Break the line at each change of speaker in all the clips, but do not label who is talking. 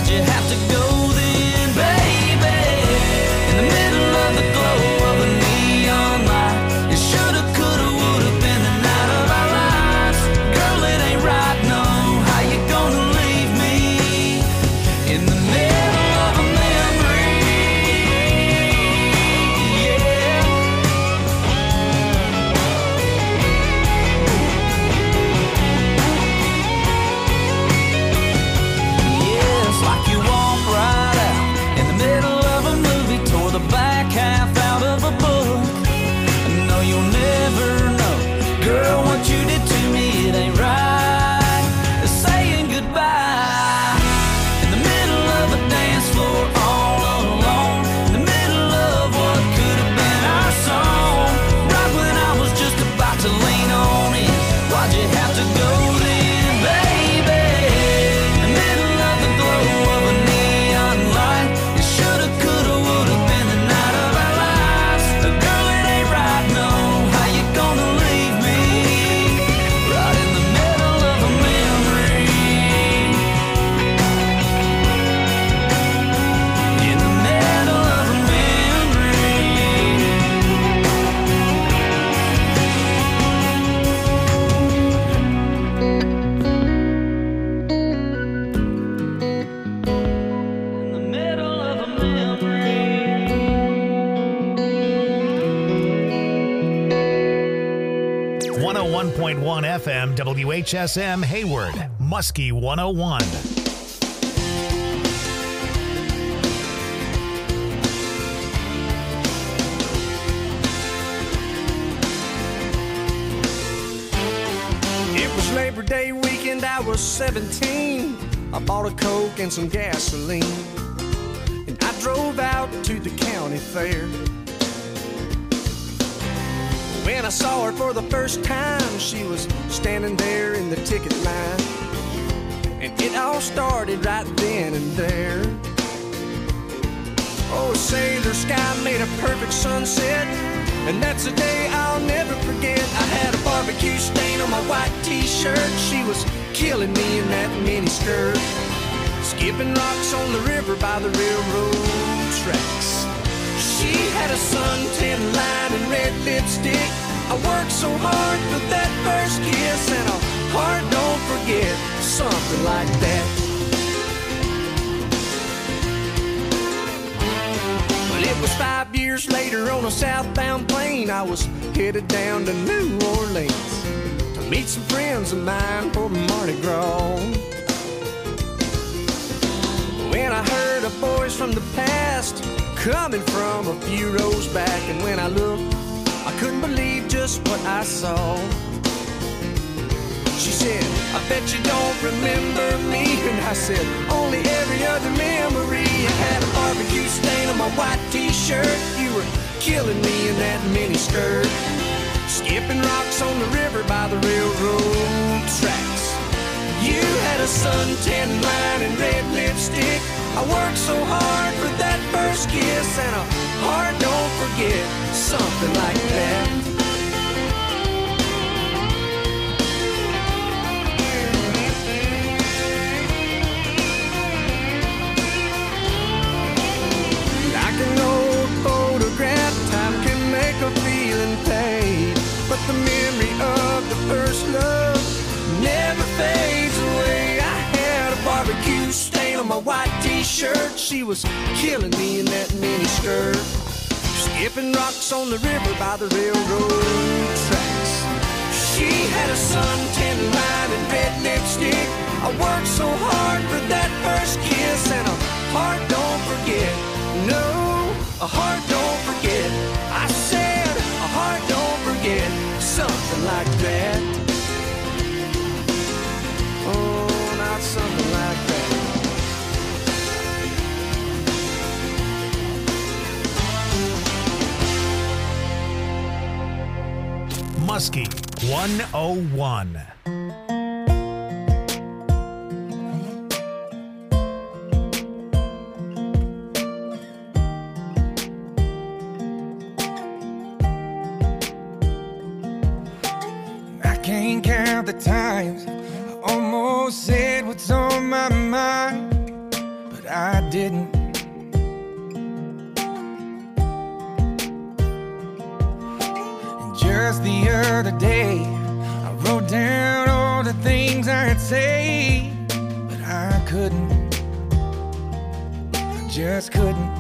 Why'd you have to go then, baby? In the middle of the glow of a neon light, it shoulda, coulda, woulda been the night of our lives. Girl, it ain't right, no. How you gonna leave me in the middle of a memory? Yeah. Yeah, it's like you walk right out in the middle of a movie, tore the back half out of a book. No, you'll never know, girl, what you did to me, it ain't right. Saying goodbye in the middle of a dance floor, all alone, in the middle of what could have been our song. Right when I was just about to lean on in, why'd you have to go then, baby? In the middle of the glow of a neon light, it shoulda, coulda, woulda been the night of our lives. Girl, it ain't right, no. How you gonna leave me right in the middle of a memory? In the middle of a memory. In the middle of a memory.
101.1 FM WHSM Hayward, Muskie 101.
It was Labor Day weekend, I was 17. I bought a Coke and some gasoline, and I drove out to the county fair. When I saw her for the first time, she was standing there in the ticket line, and it all started right then and there. Oh, say the sky made a perfect sunset, and that's a day I'll never forget. I had a barbecue stain on my white t-shirt. She was killing me in that mini skirt, skipping rocks on the river by the railroad tracks. She had a suntan line and red lipstick. I worked so hard for that first kiss, and a heart don't forget something like that. Well, it was 5 years later on a southbound plane. I was headed down to New Orleans to meet some friends of mine for Mardi Gras. When I heard a voice from the past coming from a few rows back, and when I looked, I couldn't believe just what I saw. She said, I bet you don't remember me. And I said, only every other memory. I had a barbecue stain on my white t-shirt. You were killing me in that mini skirt, skipping rocks on the river by the railroad tracks. You had a suntan line and red lipstick. I worked so hard for that first kiss, and a heart don't forget something like that. Like an old photograph, time can make a feeling fade, but the memory of the first love never fades away. I had a barbecue stain on my white t-shirt. She was killing me in that mini skirt, skipping rocks on the river by the railroad tracks. She had a suntan line and red lipstick. I worked so hard for that first kiss, and a heart don't forget. No, a heart don't forget. I said a heart don't forget something like that. Oh, not something like that.
Muskie 101.
I can't count the times I almost said what's on my mind, but
other day, I wrote down all the things I'd say, but I couldn't. I just couldn't.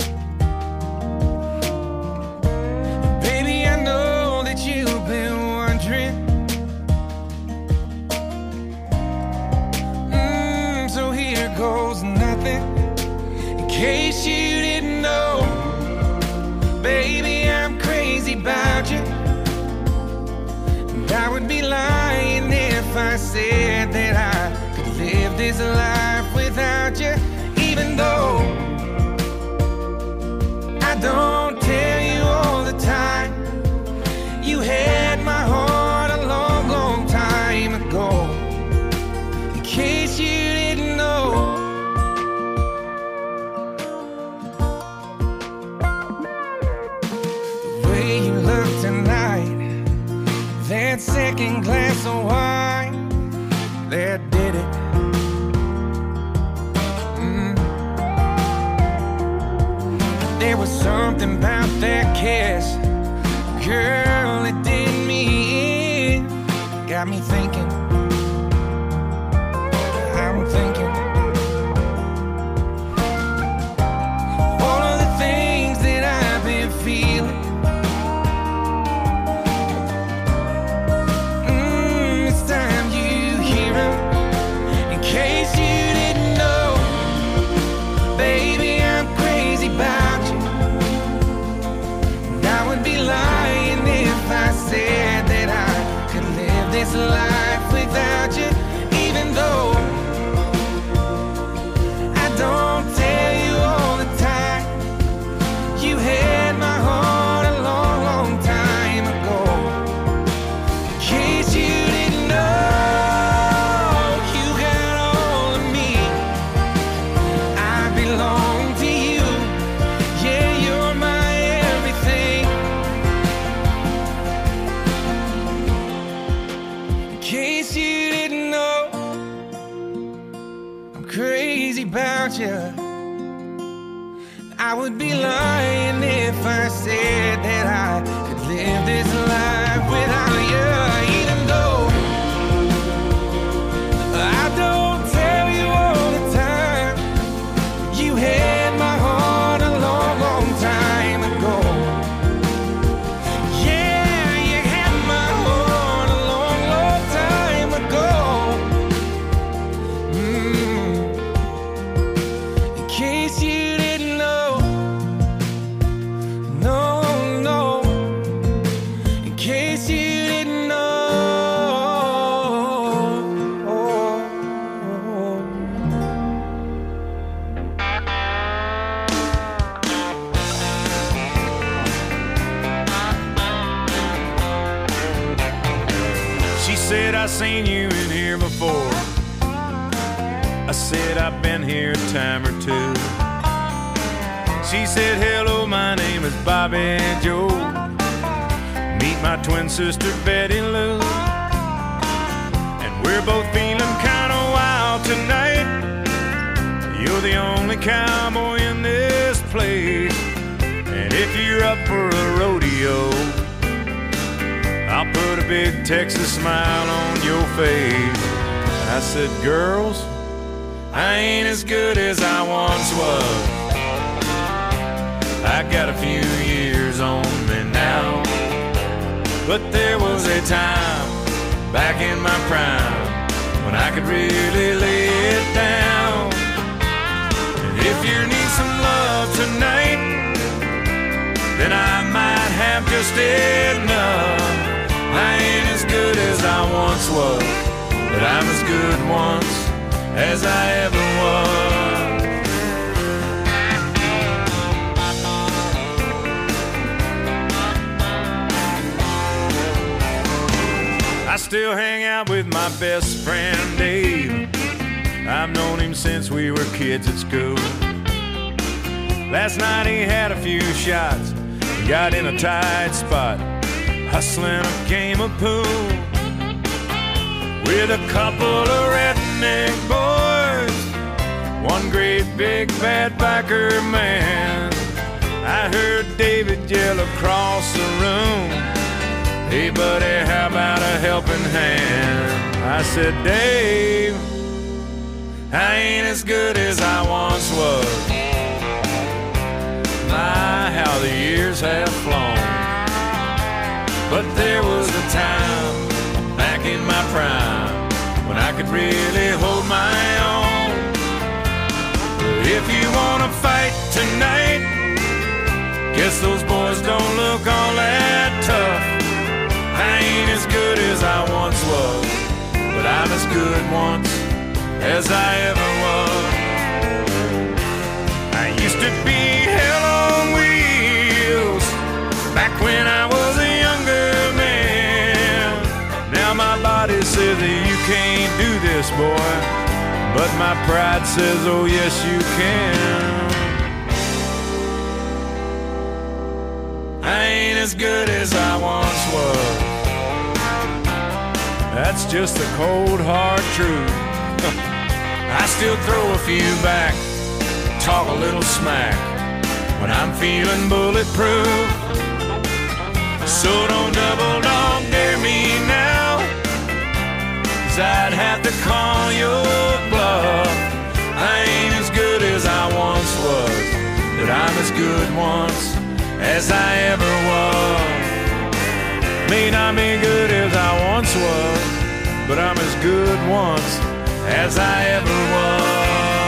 Baby, I know that you've been wondering. So here goes nothing. In case you didn't know, baby, I'm crazy about you. And I would be lying if I said that I could live this life without you. Even though I don't tell you all the time, you had my heart a long, long time ago. In case you didn't know. The way you look tonight, that second glass of wine, that did it. There was something about that kiss, girl, it did me in. Got me thinking, I'm thinking all of the things that I've been feeling. It's time you hear them. In case you didn't know, baby, I'm crazy about you. And I would be lying if I said that I could live this life without you. Even though I don't tell you all the time, you had my heart a long, long time ago. In case you didn't know, you got all of me. I belong to you. Yeah, you're my everything. In case you didn't know, I'm crazy about you. I would be lying if I said that I could live this life without you. Even though I don't tell you all the time, you had my heart a long, long time ago. Yeah, you had my heart a long, long time ago. In case you didn't know, no, no. In case you didn't know.
She said, I seen you in here before. I said, I've been here a time or two. She said, hello, my name is Bobby Joe. Meet my twin sister, Betty Lou. And we're both feeling kind of wild tonight. You're the only cowboy in this place. And if you're up for a rodeo, I'll put a big Texas smile on your face. I said, girls, I ain't as good as I once was. I got a few years on me now, but there was a time back in my prime when I could really lay it down. And if you need some love tonight, then I might have just enough. I ain't as good as I once was, but I'm as good once as I ever was. I still hang out with my best friend Dave. I've known him since we were kids at school. Last night he had a few shots and got in a tight spot, hustling a game of pool with a couple of redneck boys, one great big bad biker man. I heard David yell across the room, Hey buddy, how about a helping hand? I said, Dave, I ain't as good as I once was. My, how the years have flown. But there was a time back in my prime when I could really hold my own. If you wanna fight tonight, guess those boys don't look all that tough. I ain't as good as I once was, but I'm as good once as I ever was. I used to be hell on wheels back when I was a younger man. Now my body says that you can't do this, boy, but my pride says, oh yes you can. I ain't as good as I once was. That's just the cold hard truth. I still throw a few back, talk a little smack when I'm feeling bulletproof. So don't double dog dare me now, 'cause I'd have to call your bluff. I ain't as good as I once was, but I'm as good once as I ever was. May not be good as I once was, but I'm as good once as I ever was.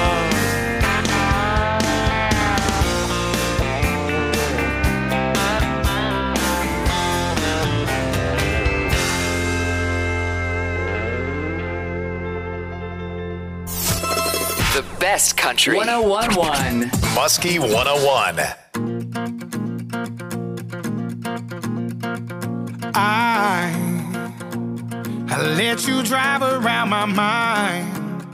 The best country. 101.1.
Muskie 101.
I let you drive around my mind.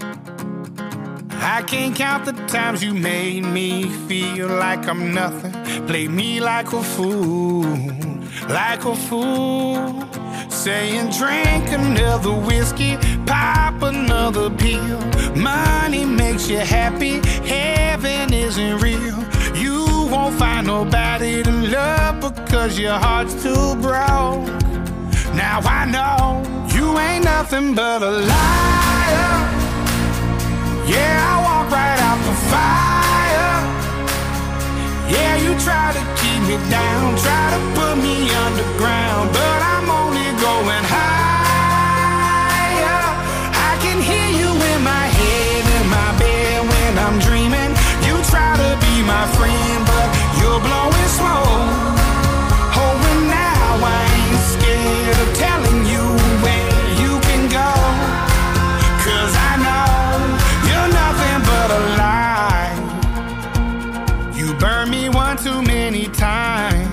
I can't count the times you made me feel like I'm nothing. Played me like a fool, like a fool. Saying drink another whiskey, pop another pill. Money makes you happy, heaven isn't real. You won't find nobody to love because your heart's too broke. Now I know you ain't nothing but a liar. Yeah, I walk right out the fire. Yeah, you try to keep me down, try to put me underground, but I'm only going higher. I can hear you in my head, in my bed when I'm dreaming. You try to be my friend, but you're blowing smoke. Oh, and now I ain't scared of telling you where you can go, 'cause I know you're nothing but a lie. You burned me one too many times,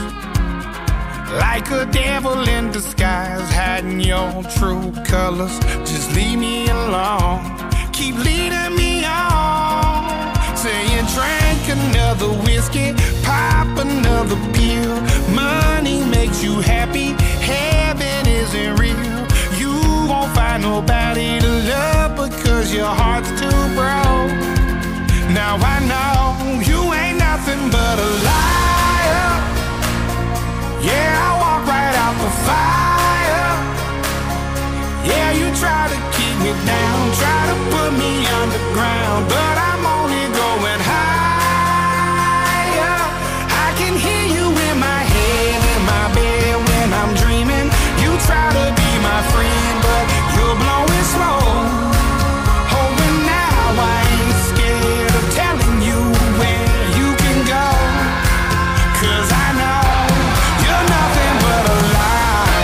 like a devil in disguise, hiding your true colors. Just leave me alone, keep leading me on. Saying drink another whiskey, pop another pill. Money makes you happy, heaven isn't real. You won't find nobody to love because your heart's too broke. Now I know you ain't nothing but a liar. Yeah, I walk right out the fire. Yeah, you try to keep me down, try to put me underground, but I'm only going higher. I can hear you in my head, in my bed when I'm dreaming. You try to be my friend, but you're blowing smoke. Oh, and now I ain't scared of telling you where you can go, 'cause I know you're nothing but a lie.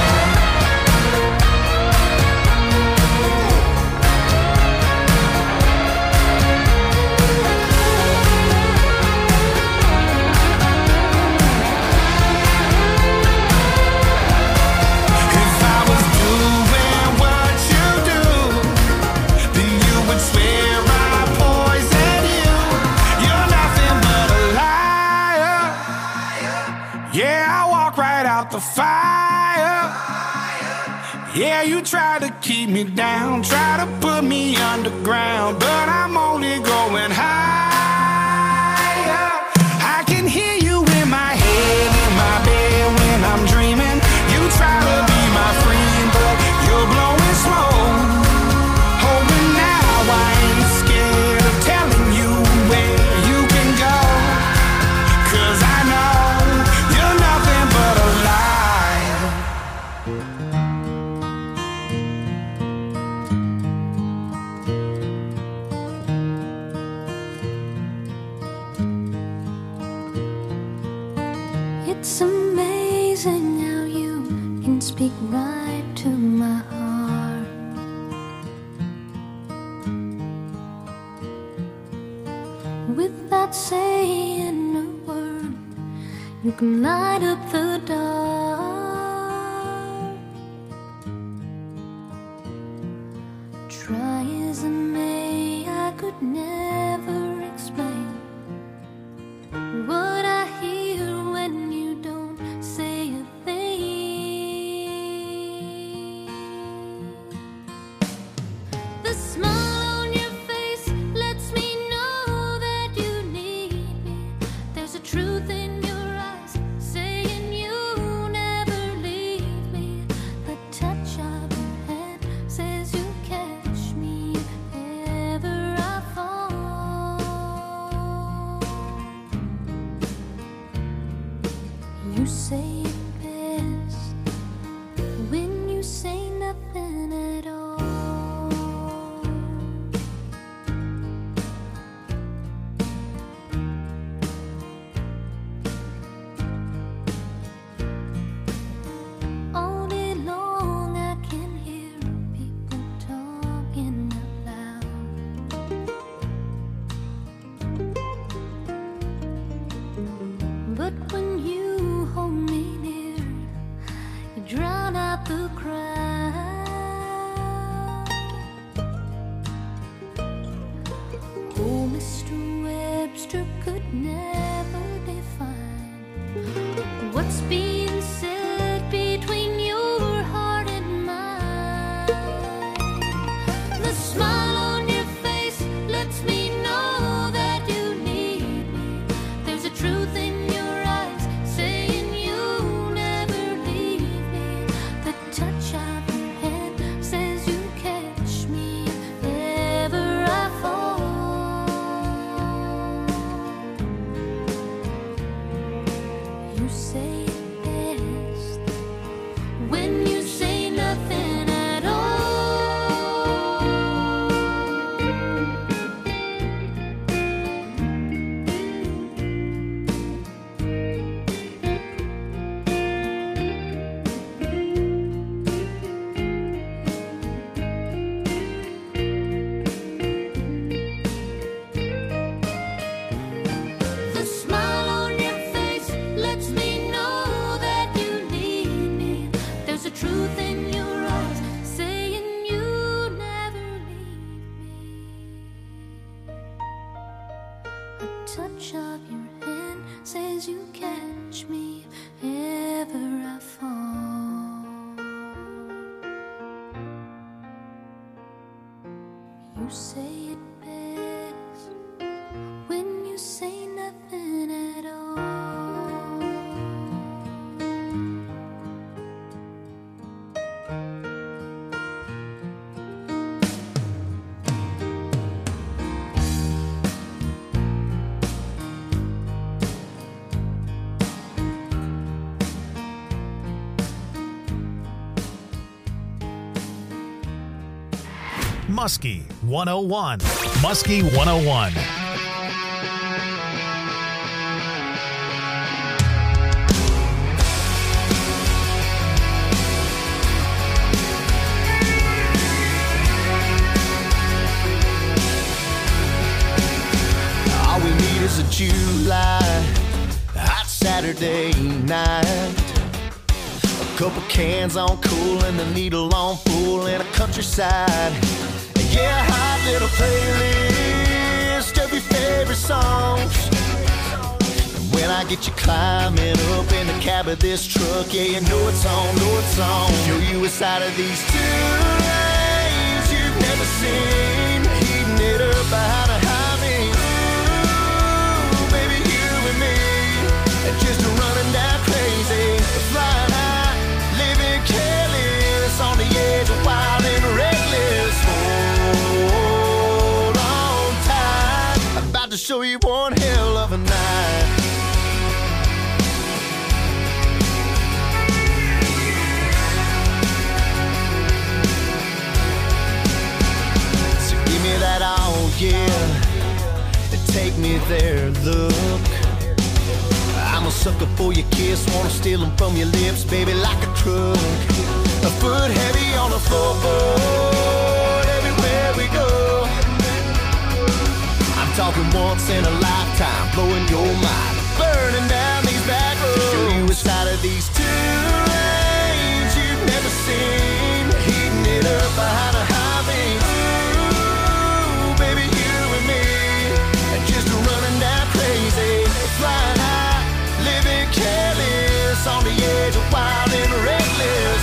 If I was doing what you do, then you would swear I poison you. You're nothing but a liar. Yeah, I walk right out the fire. Yeah, you try to keep me down, try to put me underground, but I'm only going higher. I can hear you in my head, in my bed when I'm dreaming. You try
It's amazing how you can speak right to my heart. Without saying a word, you can light up the dark. Try as I may, I could never explain what I hear when you don't say a thing. The smile on your face lets me know that you need me. There's a truth in your eyes saying you never leave me. The touch of your hand says you catch me if ever I fall. You say it best when you say nothing at all. All day long I can hear people talking out loud. But when you hold me near, you drown out the crowd. Oh, Mr. Webster could never define what's being said between your heart and mine. The smile on your face lets me know that you need me. There's a truth in your eyes saying you never leave me. The touch of your hand says you catch me if ever I fall. You say it best when you say nothing at all. The smile on your face lets me know that you need me. There's a truth in your eyes saying you never leave me. A touch of your hand says you catch me if ever I fall. You say it best when you say nothing at all.
Muskie 101. Muskie 101.
All we need is a July hot Saturday night. A couple cans on cool and the needle on full in a countryside. And yeah, a hot little playlist of your favorite songs. And when I get you climbing up in the cab of this truck, yeah, you know it's on, know it's on. Show you a side of these two lanes you've never seen. Heating it up behind a high beam. Ooh, baby, you and me, just running down crazy, flying high, living careless, on the edge of wild and reckless. Hold on tight, I'm about to show you one hell of a night. So give me that all, yeah, and take me there, look. I'm a sucker for your kiss, wanna steal them from your lips, baby, like a truck. A foot heavy on the floorboard, everywhere we go. I'm talking once in a lifetime, blowing your mind, burning down these back roads. Show you a side of these two lanes you've never seen, heating it up behind a high beam. Ooh, baby, you and me, just running down crazy, flying high, living careless, on the edge of wild and reckless.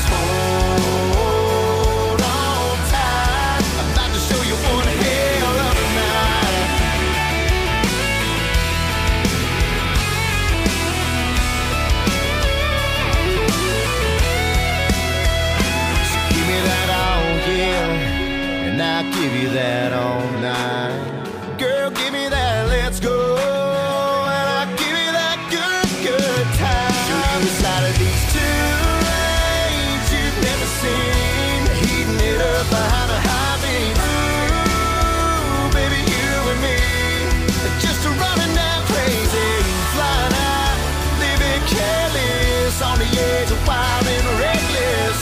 Hold on tight, I'm about to show you one hell of a night. So give me that all, yeah, and I'll give you that all night. Girl, give me that, let's go, and I'll give you that good, good time. Show you the side of these two lanes you've never seen, heating it up behind a high beam. Ooh, baby, you and me, just running down crazy, flying high, living careless, on the edge of wild and reckless.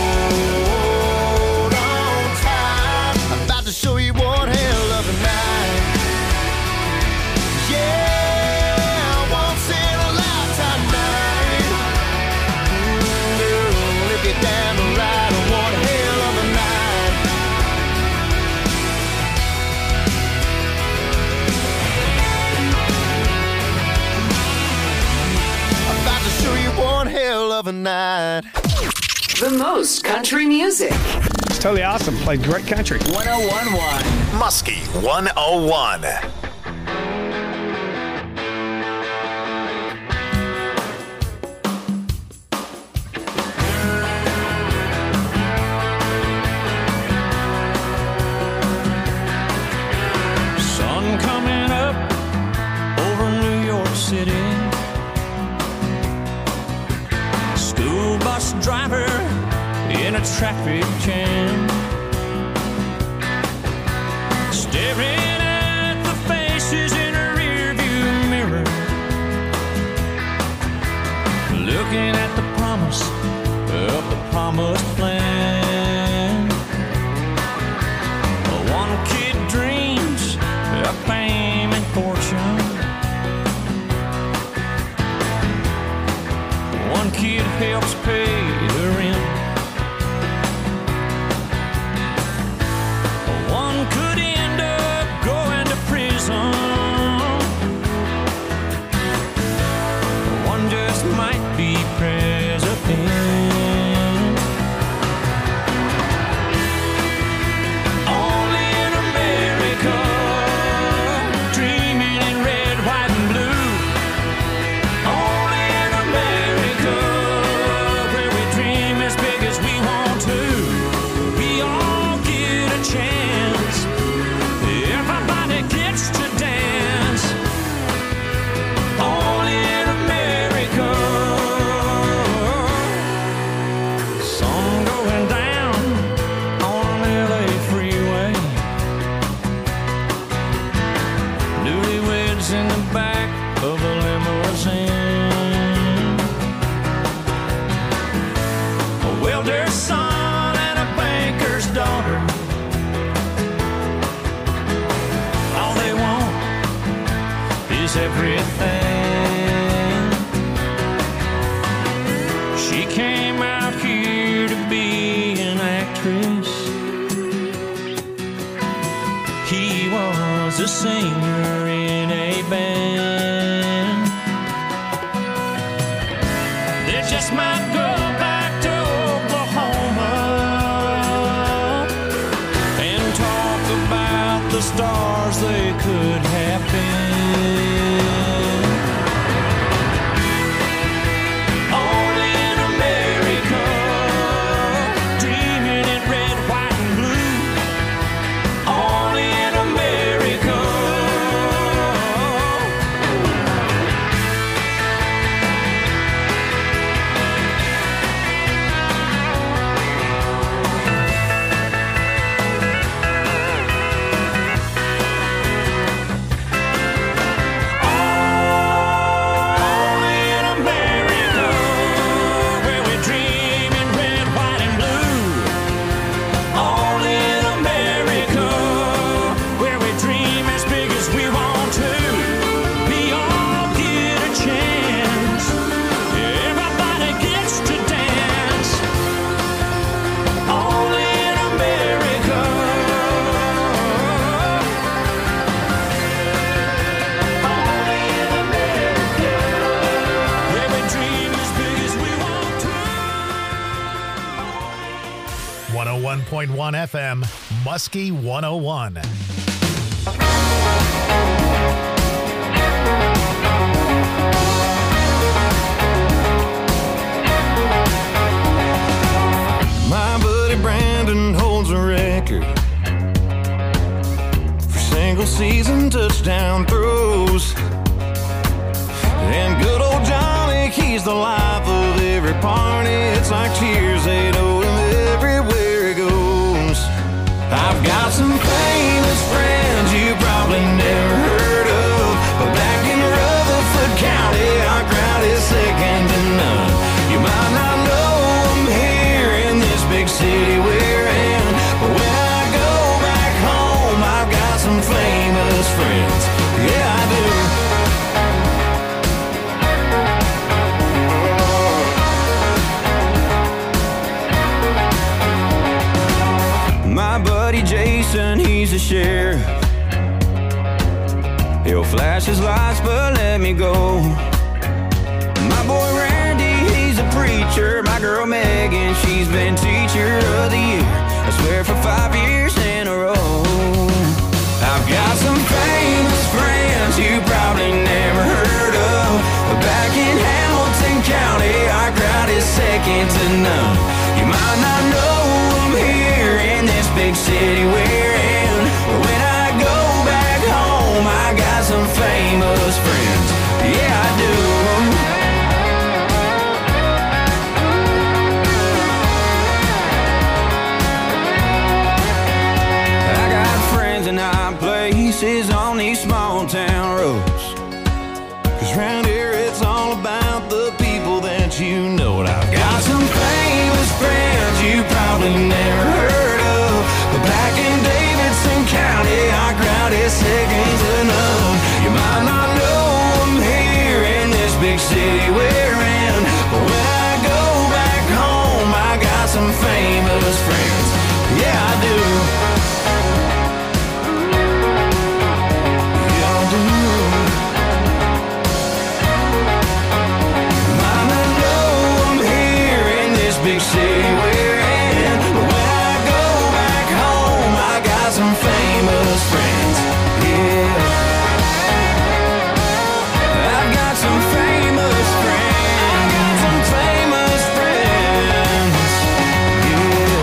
Hold on tight, I'm about to show you one hell of a night. Yeah, once in a lifetime night. Girl, if you're down to ride on one hell of a night. I'm about to show you one hell of a night.
The most country music.
It's totally awesome. Plays great country.
101.1.
Muskie 101.
Sun coming up over New York City. School bus driver in a traffic jam, staring at the faces in a rearview mirror, looking at the promise of the promised land. One kid dreams of fame and fortune, one kid helps pay the rent. One could end up going to prison. One just might be president. Only in America, dreaming in red, white, and blue. Only in America, where we dream as big as we want to. We all get a chance, everybody gets to dance. Only in America. Sun going down on an LA freeway, newlyweds in the back of a limousine, a welder's son and a banker's daughter. All they want is everything. She came out here to be an actress. He was a singer in a band. They just might go back to Oklahoma and talk about the stars they could have been. Only in America, dreaming in red, white, and blue. Only in America.
101.1 FM, Muskie 101.
My buddy Brandon holds a record for single season touchdown throws. And good old Johnny, he's the life of every party. It's like cheers, they know him everywhere he goes. I've got some famous friends you probably never heard of, but back in Rutherford County, our crowd is second to none. You might not know them here in this big city we're in, but when I go back home, I've got some famous friends. Yeah, I do. My buddy Jason, he's a sheriff. He'll flash his lights, but let me go. My boy Randy, he's a preacher. My girl Megan, she's been teacher of the year, I swear for 5 years in a row. I've got some famous friends you probably never heard of, but back in Hamilton County, our crowd is second to none. You might not know them here in this big city we're in, but when I go back home, I got some famous friends. Yeah, I do. I got friends in high places on these small town roads, 'cause round here it's all about the people that you know. And I've got some famous friends you probably never heard of, but back in Davidson County, our crowd is second to none. You might not know them here in this big city we're in, but when I go back home, I got some famous friends. Yeah, I do. Yeah, I do. Might not know them here in this big city we're in, but when I go back home, I got some famous friends. Yeah, I've got some famous friends. Got some famous friends. Yeah.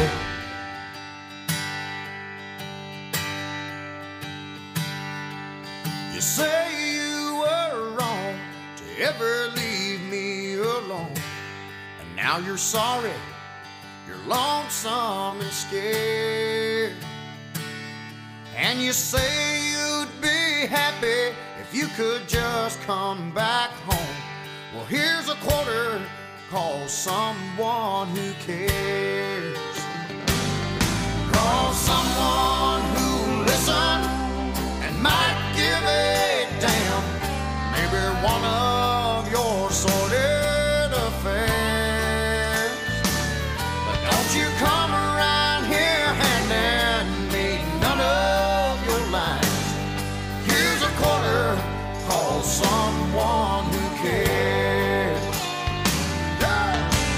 You say you were wrong to ever leave me alone, and now you're sorry. You're lonesome and scared, and you say you'd be happy if you could just come back home. Well, here's a quarter, call someone who cares. Call someone who'll listen and might give a damn. Maybe one of your sordid affairs. But don't you come around here handing me none of your lines. Here's a quarter, call someone who cares. Yeah.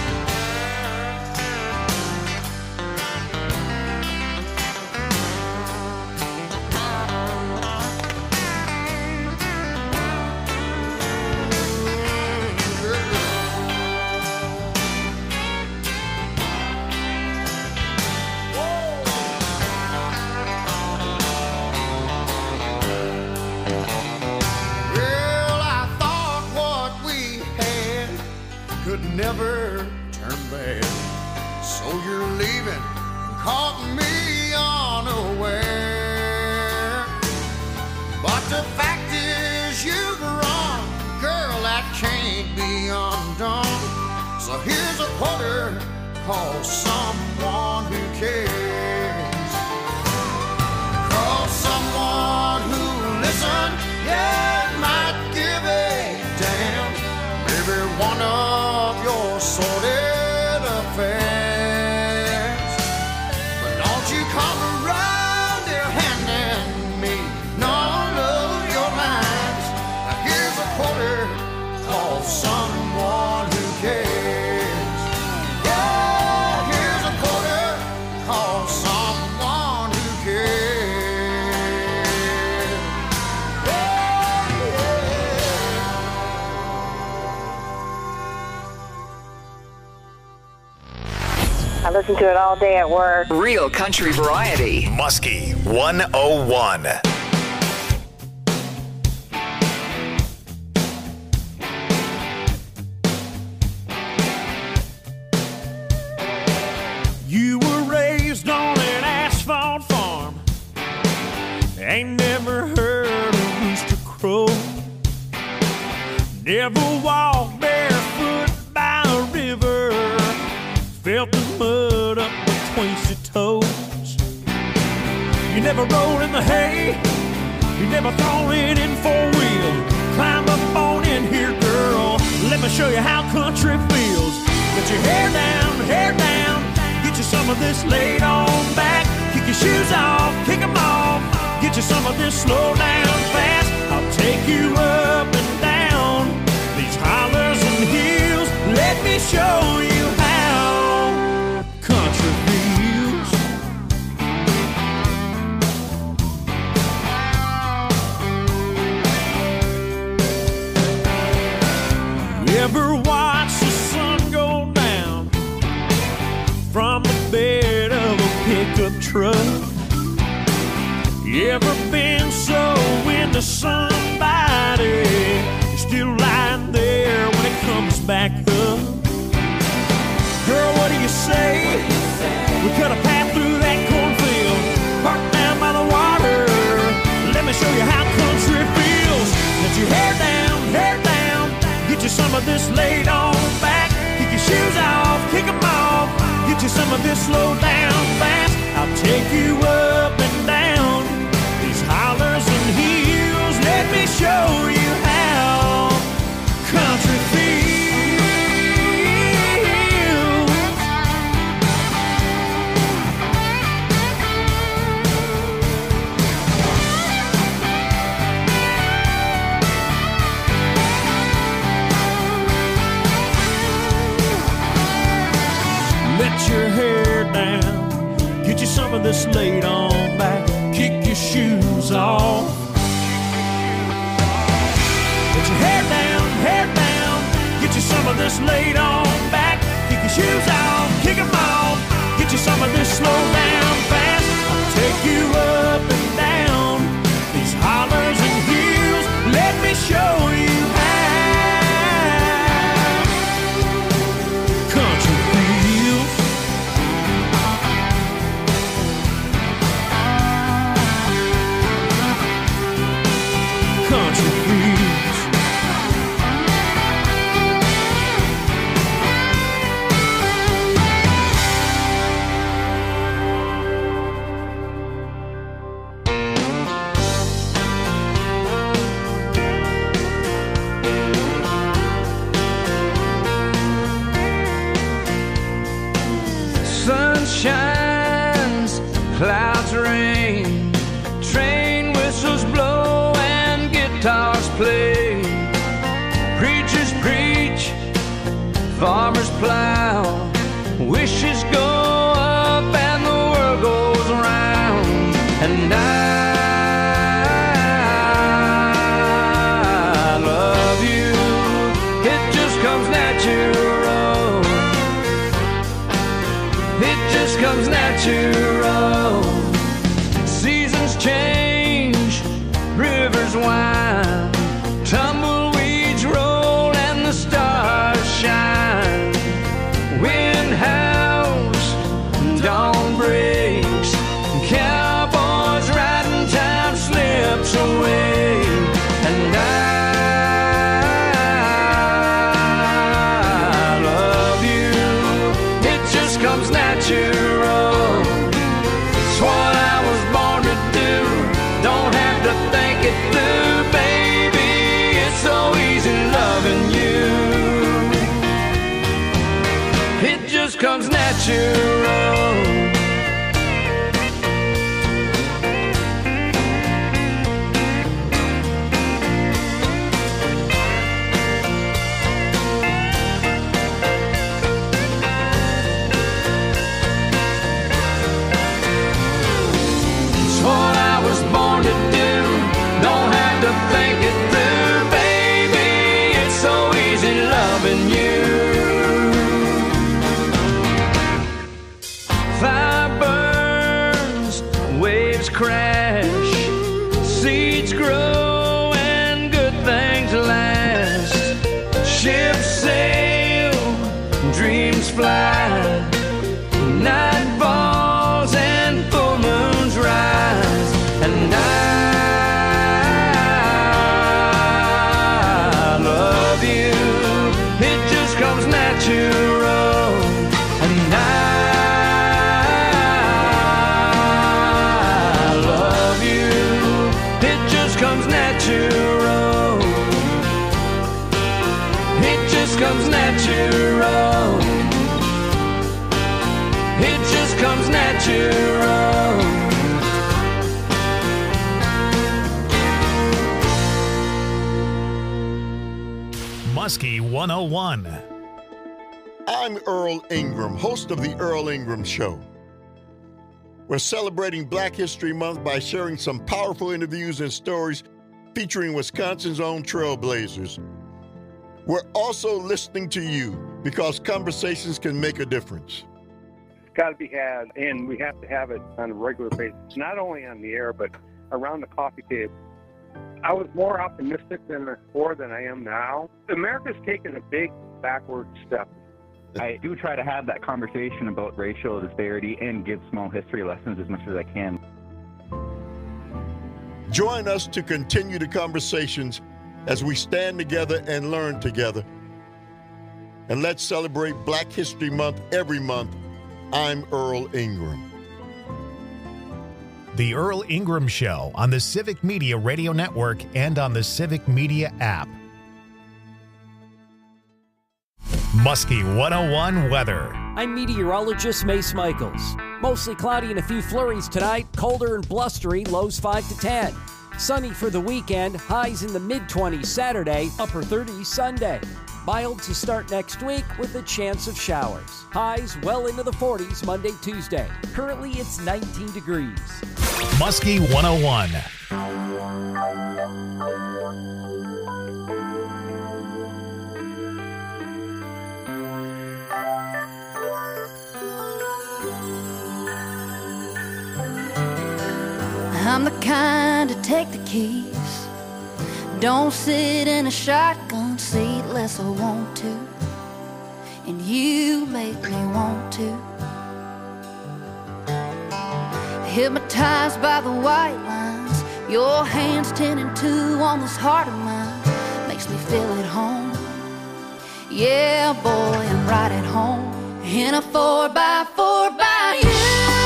Well, I thought what we had could never turn bad. So you're leaving, caught me unaware. But the fact is you've run, girl, that can't be undone. So here's a quarter, call someone who cares. Call someone who listen, yeah, might give a damn. Maybe one of your sordid affairs. But don't you come around here handing me none of your lines. Now here's a quarter, call someone who cares. Yeah, here's a quarter, call someone.
listen to it all day at work.
Real country variety.
Muskie 101.
You were raised on an asphalt farm. Ain't never heard a rooster crow. Never walked barefoot by a river. Felt the mud up between your toes. You never rolled in the hay. You never thrown it in four-wheel. Climb up on in here, girl. Let me show you how country feels. Get your hair down. Get you some of this laid on back. Kick your shoes off, kick them off. Get you some of this slow down fast. I'll take you up and down these hollers and hills. Let me show you how country feels. You ever watch the sun go down from the bed of a pickup truck? You ever been so into somebody you're still lying there when it comes back up? Girl, what do you say? We cut a path through that cornfield, parked down by the water. Let me show you how country feels. Get your hair down, get you some of this laid on back. Kick your shoes off, kick them off. Get you some of this slow down fast. I'll take you up and down these hollers and hills. Let me show you how country feels. Let your hair down, get you some of this laid on back. Kick your shoes off. Get your hair down, get you some of this laid on back. Kick your shoes off, kick them off. Get you some of this slow down fast. I'll take you up and down these hollers and hills. Let me show you how country feels. Country feels.
Sun shines, clouds rain, train whistles blow and guitars play. Preachers preach, farmers plow, wishes go up and the world goes round. And I love you, it just comes natural. It just comes natural. Seasons change, rivers wind, tumbleweeds roll and the stars shine. Wind howls, dawn breaks, cowboys riding, time slips away. And I love you, it just comes natural. It's what I was born to do, don't have to think it through, baby. It's so easy loving you. It just comes natural. It's what I was born to do, don't have to think it through, baby. It's so easy loving you.
Muskie 101.
I'm Earl Ingram, host of The Earl Ingram Show. We're celebrating Black History Month by sharing some powerful interviews and stories featuring Wisconsin's own trailblazers. We're also listening to you because conversations can make a difference.
It's got to be had, and we have to have it on a regular basis, not only on the air, but around the coffee table. I was more optimistic before than I am now. America's taken a big backward step.
I do try to have that conversation about racial disparity and give small history lessons as much as I can.
Join us to continue the conversations as we stand together and learn together. And let's celebrate Black History Month every month. I'm Earl Ingram.
The Earl Ingram Show on the Civic Media Radio Network and on the Civic Media app. Muskie 101 weather.
I'm meteorologist Mace Michaels. Mostly cloudy and a few flurries tonight. Colder and blustery, lows 5 to 10. Sunny for the weekend, highs in the mid-20s Saturday, upper 30s Sunday. Mild to start next week with a chance of showers. Highs well into the 40s Monday, Tuesday. Currently it's 19 degrees.
Muskie 101.
I'm the kind to take the keys. Don't sit in a shotgun seat unless I want to. And you make me want to. Hypnotized by the white lines, your hands 10 and 2 on this heart of mine. Makes me feel at home. Yeah, boy, I'm right at home. In a 4x4 by you.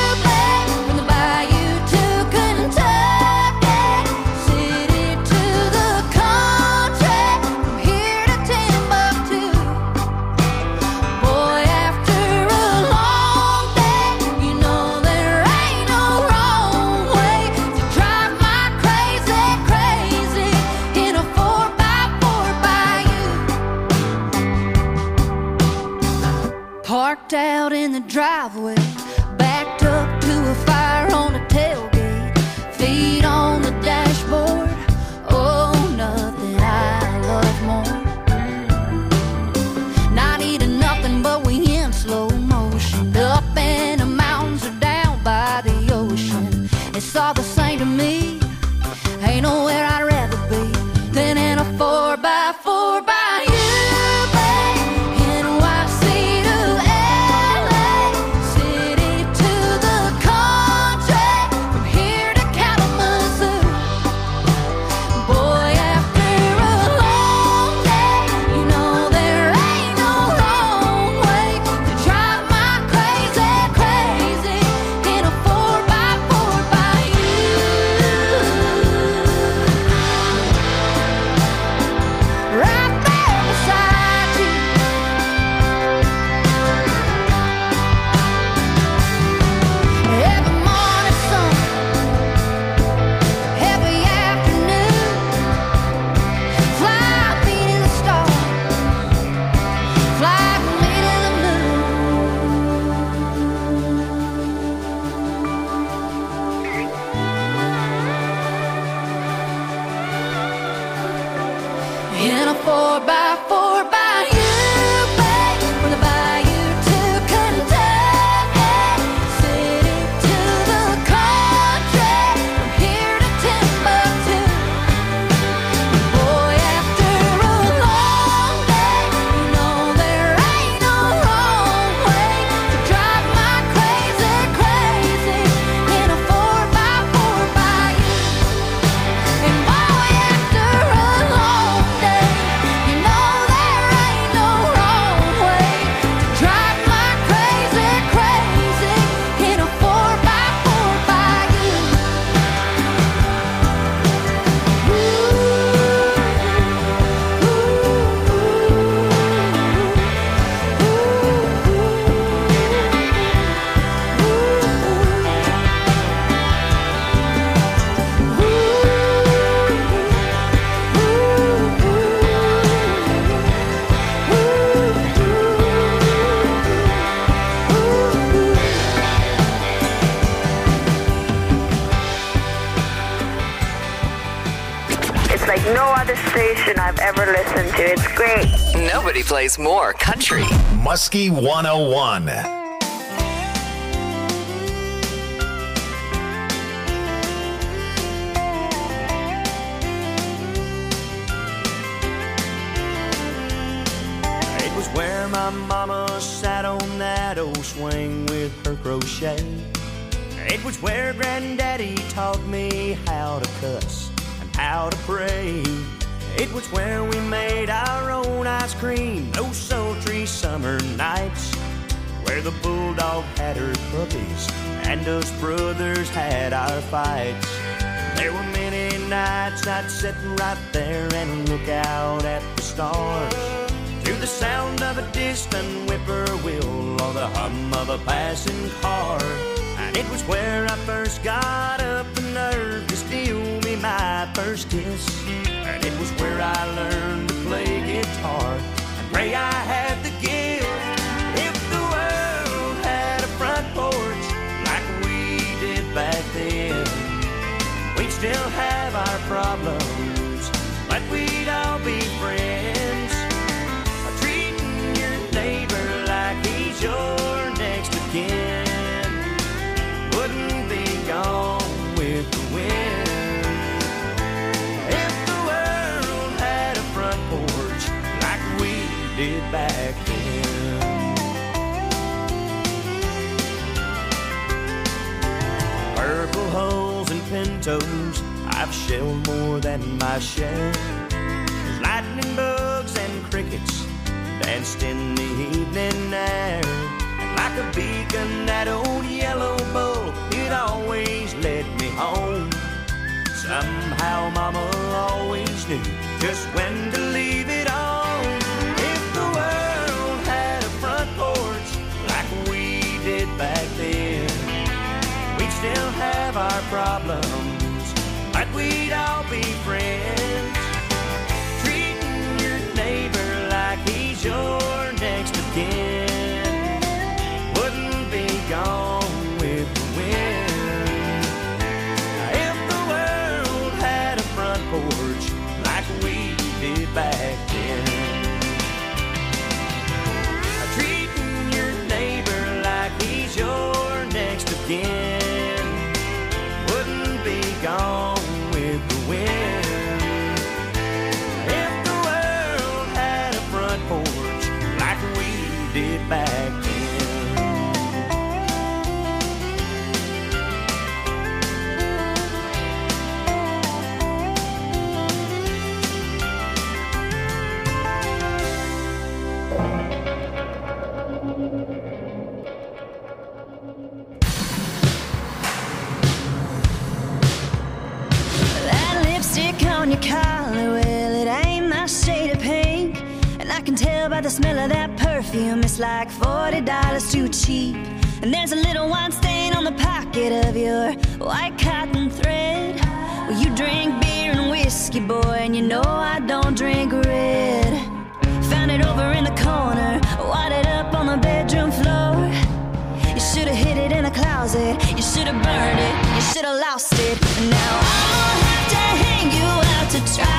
Parked out in the driveway, backed up to a fire on the tailgate, feet on the dashboard. Oh, nothing I love more. Not eating nothing, but we in slow motion. Up in the mountains or down by the ocean. It's all the same to me. Ain't nowhere I'd rather be than in a 4x4 by you. In a 4x4 by you, babe, from the bayou to Kentucky, city to the country, from here to Timbuktu. Boy, after a long day, you know there ain't no wrong way to drive my crazy, crazy in a 4x4 by you. And boy, after a long day, you know that
like no other station I've ever listened to. It's great.
Nobody plays more country.
Muskie 101.
It was where my mama sat on that old swing with her crochet. It was where Granddaddy taught me how to cuss and how to pray. It was where we made our own ice cream those sultry summer nights, where the bulldog had her puppies and us brothers had our fights. There were many nights I'd sit right there and look out at the stars, to the sound of a distant whippoorwill or the hum of a passing car. And it was where I first got up the nerve to steal me my first kiss. And it was where I learned to play guitar and pray I had the gift. If the world had a front porch like we did back then, we'd still have our problems, but we'd all be friends. Treating your neighbor like he's your next of kin wouldn't be gone with the wind. If the world had a front porch like we did back then. Purple hulls and pintos, I've shelled more than my share. There's lightning bugs and crickets danced in the evening air. And like a beacon, that old yellow bull, it always led me home. Somehow Mama always knew just when to leave it on. If the world had a front porch like we did back then, we'd still have our problems, but we'd all be friends. Treating your neighbor like he's your next of kin wouldn't be gone with the wind. If the world had a front porch like we did back then, treating your neighbor like he's your next of kin wouldn't be gone with the wind. If the world had a front porch like we did back then.
That lipstick on your collar, well, it ain't my shade of pink. And I can tell by the smell of that perfume, it's like $40 too cheap. And there's a little wine stain on the pocket of your white cotton thread. Well, you drink beer and whiskey, boy, and you know I don't drink red. Found it over in the corner, wadded up on the bedroom floor. You should've hid it in a closet, you should've burned it, you should've lost it. And now I'll have to hang you out to try.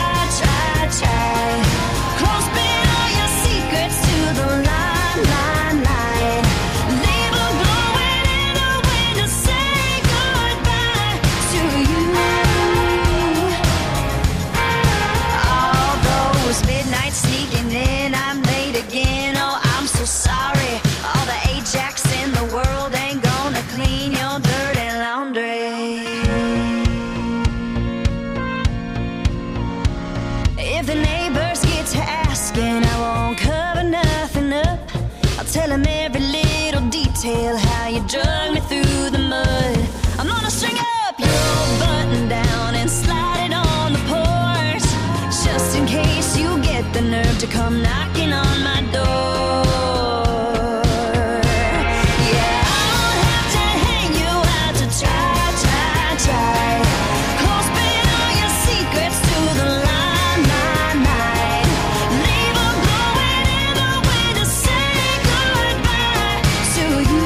Clothespin all your secrets to the line. Leave a glowing in a way to say goodbye to you. All those midnights sneaking in, I'm late again, oh I'm so sorry. All the Ajax in the world ain't gonna clean your dirty laundry. If the neighbors get to asking, I won't cover nothing up. I'll tell them every little detail, how you drug me through the mud. I'm gonna string up your button down and slide it on the porch, just in case you get the nerve to come knocking on my door. Yeah, I'll have to hang you out to try. Clothespin all your secrets to the line. Leave a glowing in a way to say goodbye to you.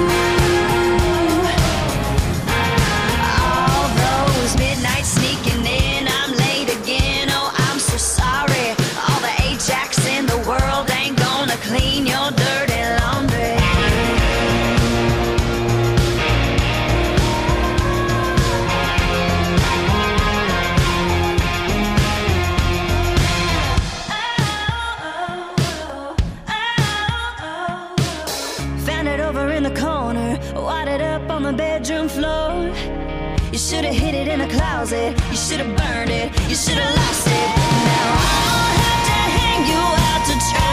All those midnights sneaking in, I'm late again, oh I'm so should've hid it in a closet. You should've burned it. You should've lost it. Now I'll have to hang you out to dry.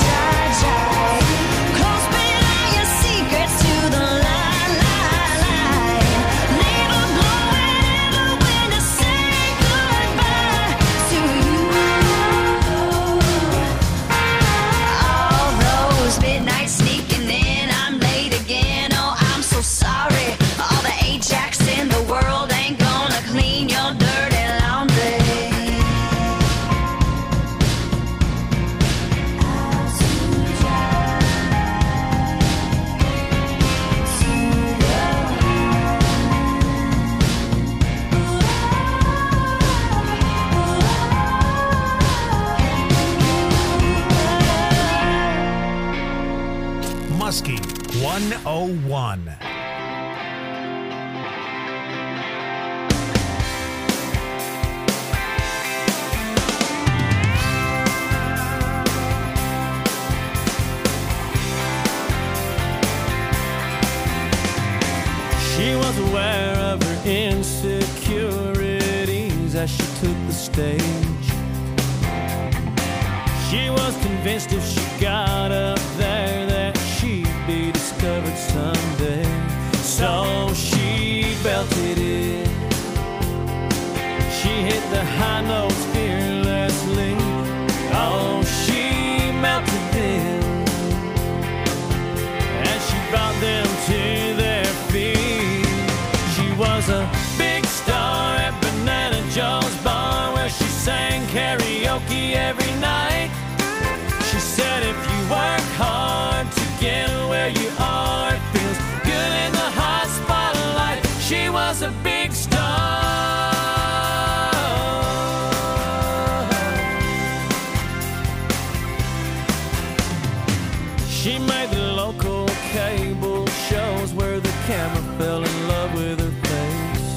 Close spit all your secrets to the light. Leave a blowing in the wind to say goodbye to you. All those midnights sneaking in, I'm late again. Oh, I'm so sorry. All the Ajax in the world ain't gonna clean your dirty laundry.
Muskie 101.
She was aware of her insecurities as she took the stage. She was convinced if she got up there that she'd be discovered someday. So she belted it. She hit the high notes fearlessly. Oh, she melted them. And she brought them to their feet. She was a big star at Banana Joe's bar where she sang karaoke every night. She said if you work hard to get where you are, it feels good in the hot spotlight. She was a big star. She made the local cable shows where the camera fell in love with her face.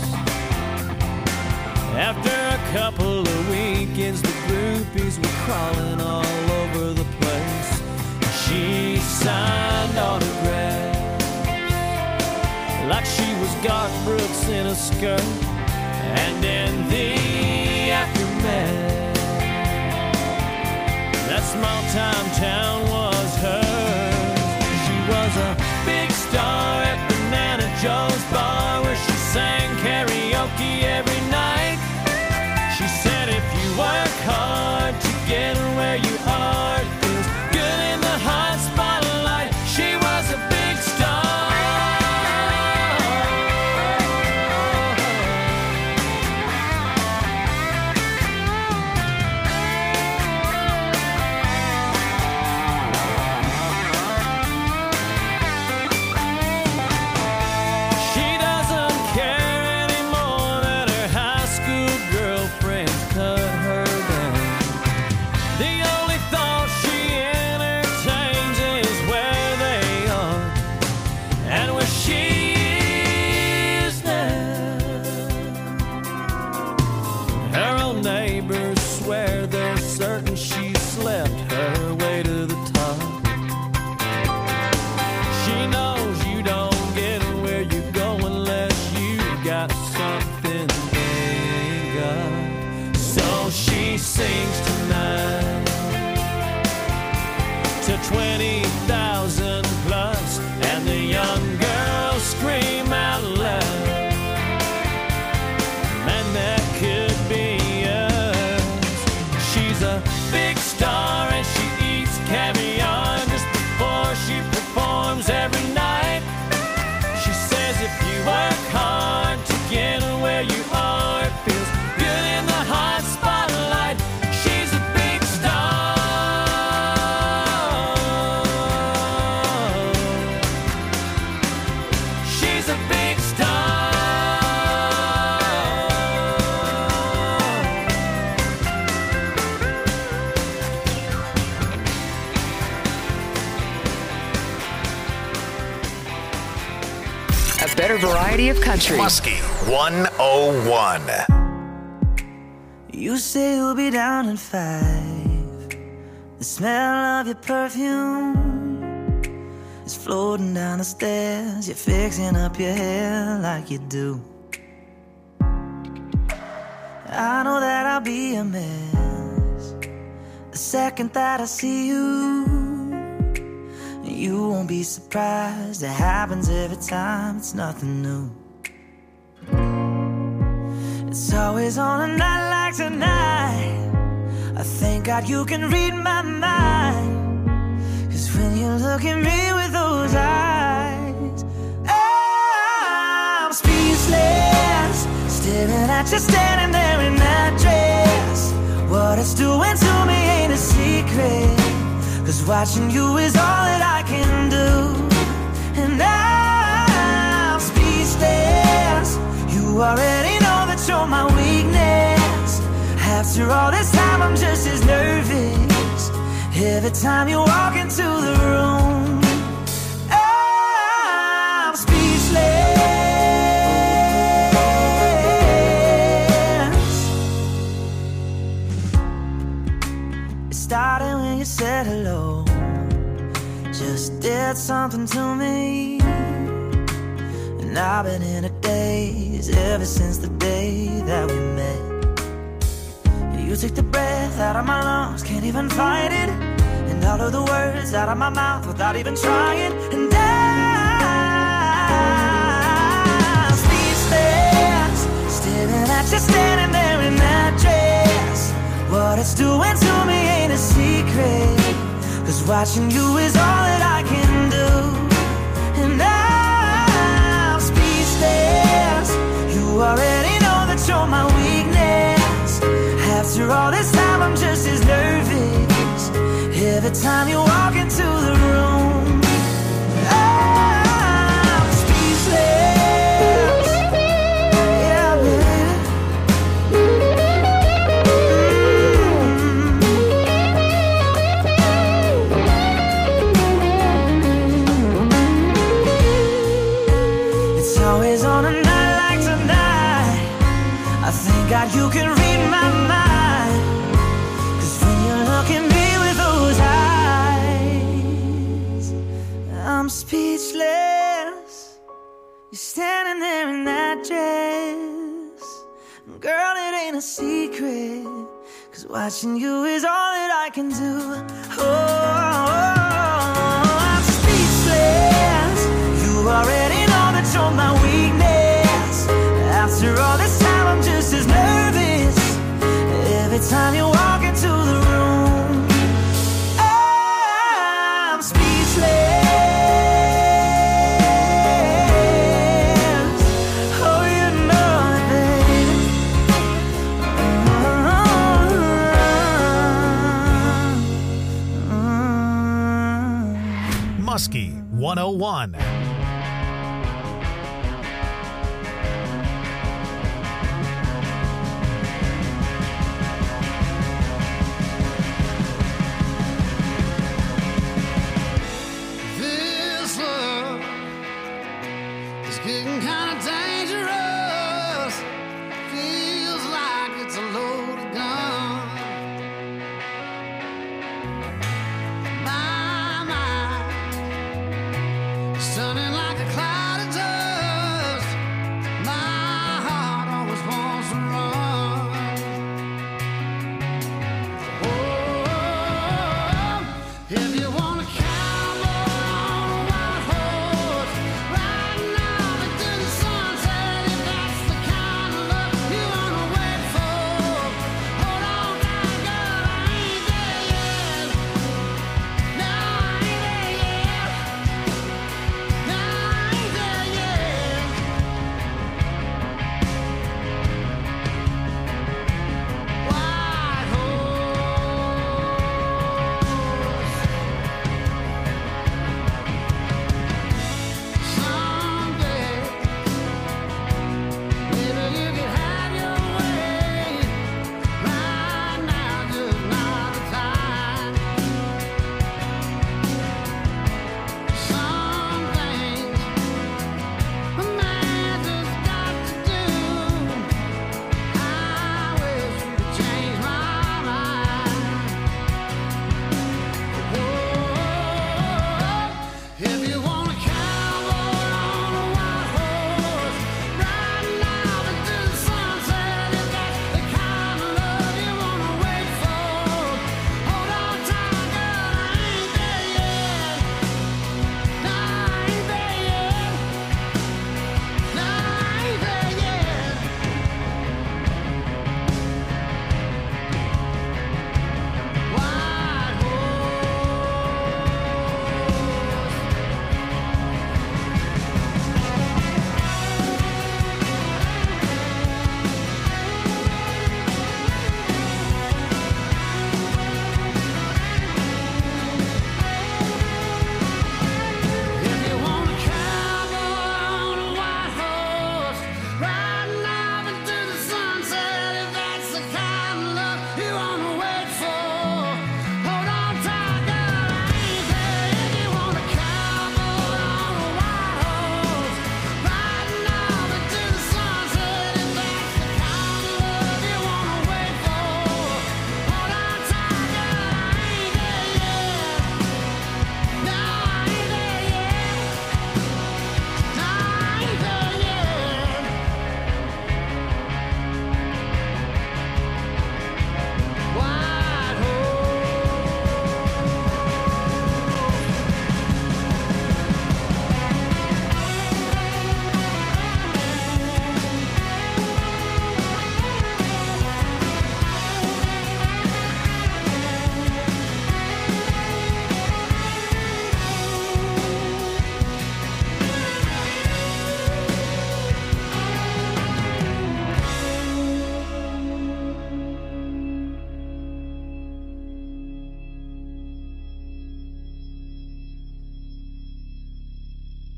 After a couple of weekends, the groupies were crawling all over the place. She signed autographs like she was Garth Brooks in a skirt. And in the aftermath, that small-time town was hers. She was a big star at Banana Joe's bar where she sang karaoke every night. She said if you work hard to get where you are, it feels good in the hot spotlight. She was a big star. She doesn't care anymore that her high school girlfriends cut her down. The only thought she entertains is where they are and where she is now. Her own neighbors swear they're certain she slept her way to the top. She knows you don't get where you go unless you got something they ain't got. So she sings tonight to 20,000 plus, and the young girls scream out loud, man, that could be us. She's a big star and she eats caviar just before she performs every night. She says if you work hard to get where you are, it feels good in the hot spotlight. She's a big star. She's a big star.
A better variety of country.
Muskie 101.
You say you'll be down in 5. The smell of your perfume is floating down the stairs. You're fixing up your hair like you do. I know that I'll be a mess the second that I see you. You won't be surprised, it happens every time, it's nothing new. It's always on a night like tonight, I thank God you can read my mind. Cause when you look at me with those eyes, I'm speechless, staring at you standing there in that dress. What it's doing to me ain't a secret, cause watching you is all that I can do. And I'm speechless, you already know that you're my weakness. After all this time I'm just as nervous every time you walk into the room. I'm speechless. It started when you said hello, just did something to me. And I've been in a daze ever since the day that we met. You took the breath out of my lungs, can't even fight it, and all of the words out of my mouth without even trying. And I'm speechless, staring at you standing there in that dress. What it's doing to me ain't a secret, cause watching you is all that I can do. And I'm speechless, you already know that you're my weakness. After all this time I'm just as nervous every time you walk into the room. I'm speechless. Yeah, baby. It's always on a night like tonight, I thank God you can read my mind. I'm speechless, you're standing there in that dress. Girl, it ain't a secret, cause watching you is all that I can do. I'm speechless, you already know that you're my weakness. After all this time I'm just as nervous every time you walk into the room. I'm speechless.
Muskie 101.
This love is getting kind of dangerous. Feels like it's a loaded gun. My mind stunning like a cloud of dust. My heart always wants to run. Oh, if you want to cowboy on a wild horse, riding out into the sunset, if that's the kind of love you want to wait for. Hold on now, girl, I ain't there yet.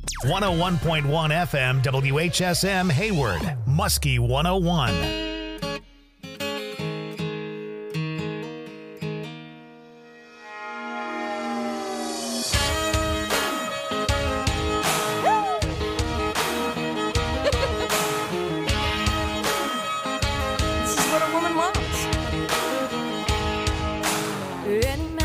101.1 FM WHSM Hayward, Muskie 101.
This is what a woman wants. Any man